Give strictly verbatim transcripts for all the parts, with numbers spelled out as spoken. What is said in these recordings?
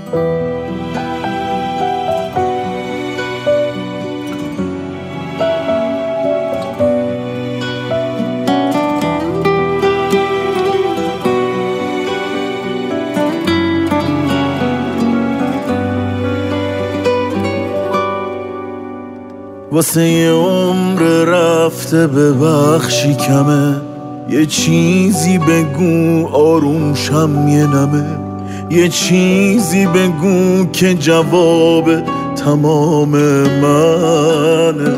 واسه یه عمر رفته ببخشی کمه، یه چیزی بگو آروم شم یه نمه، یه چیزی بگو که جواب تمام منه.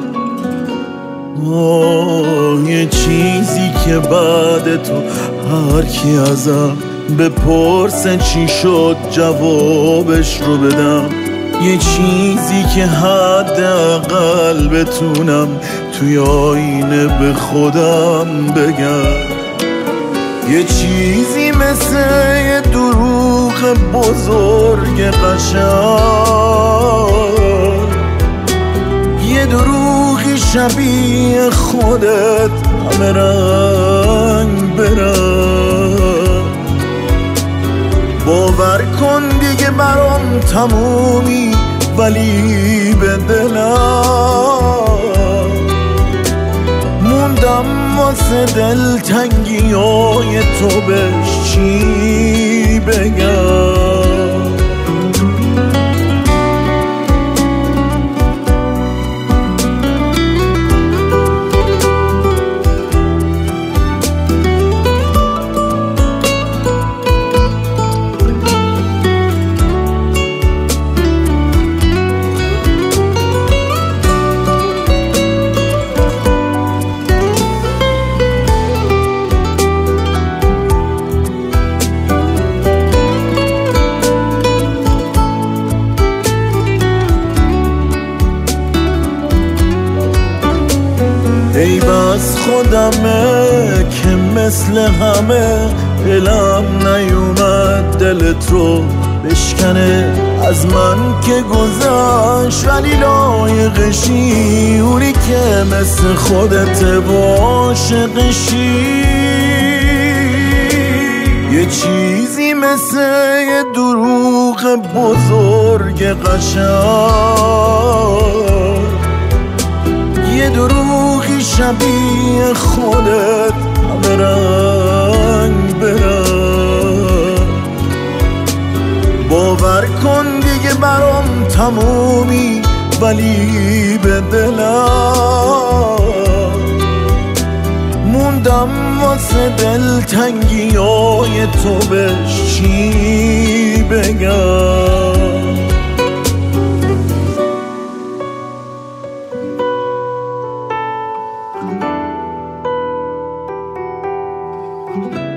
آه یه چیزی که بعد تو هر کی ازم بپرسه چی شد جوابش رو بدم، یه چیزی که حداقل بتونم توی آینه به خودم بگم، یه چیزی مثل یه دروغ بزرگ قشنگ، یه دروغی شبیه خودت همه رنگ برنگ. باور کن دیگه برام تمومی ولی به دلم موندم واسه دلتنگی های تو بهش چی بگم. ای بس خودمه که مثل همه دلم نیومد دلت رو بشکنه، از من که گذشت ولی لایقشی، اونی که مثل خودت عاشقشی. یه چیزی مثل یه دروغ بزرگ قشنگ، یه دروغی شبیه خودت همه رنگ برنگ. باور کن دیگه برام تمومی ولی به دلم موندم واسه دلتنگی های تو بهش چی بگم. Thank you.